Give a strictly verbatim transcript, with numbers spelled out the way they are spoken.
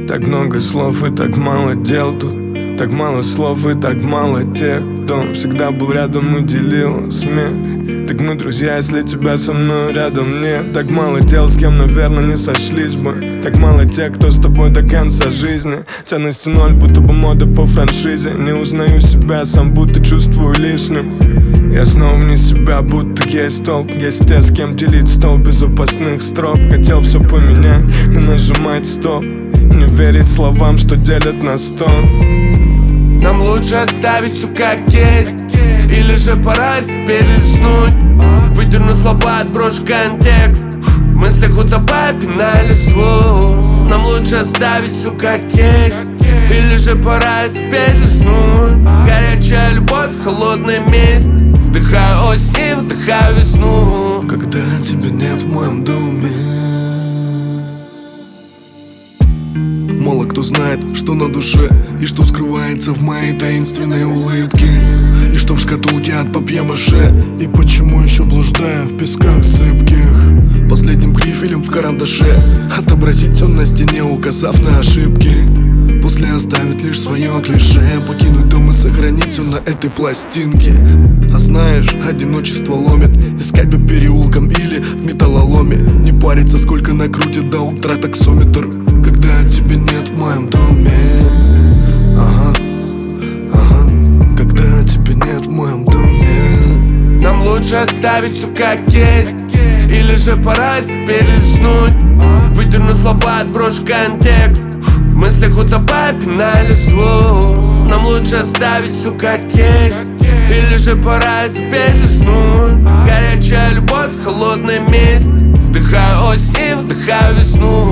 Так много слов и так мало дел тут. Так мало слов и так мало тех, кто всегда был рядом и делил смех. Так мы друзья, если тебя со мной рядом нет. Так мало дел, с кем, наверное, не сошлись бы. Так мало тех, кто с тобой до конца жизни. Ценности ноль, будто бы мода по франшизе. Не узнаю себя, сам будто чувствую лишним. Я снова вне себя, будто есть толк. Есть те, с кем делить стол безопасных строк. Хотел все поменять, не нажимать стоп. Не верить словам, что делят на сто. Нам лучше оставить все как есть, или же пора теперь лизнуть. Выдерну слова, отброшу контекст. В мыслях утопая, пиная листву. Нам лучше оставить все как есть, или же пора теперь лизнуть. Горячая любовь, холодная месть. Вдыхаю осень и вдыхаю весну. Когда тебя нет в моем доме, мало кто знает, что на душе и что скрывается в моей таинственной улыбке, и что в шкатулке от папье-маше, и почему еще блуждаю в песках зыбких. Последним грифелем в карандаше отобразить все на стене, указав на ошибки. После оставить лишь свое клише, покинуть дом и сохранить все на этой пластинке. А знаешь, одиночество ломит, искать по переулкам или в металлоломе. Не париться, сколько накрутит до утра таксометр. Когда тебя нет в моем доме, ага, ага. Когда тебя нет в моем доме. Нам лучше оставить все как есть, или же пора теперь лизнуть. Выдерну слова, отброшу контекст. В мыслях утопая, пиная листву. Нам лучше оставить все как есть, или же пора теперь лизнуть. Горячая любовь, холодная месть. Вдыхаю осень и вдыхаю весну.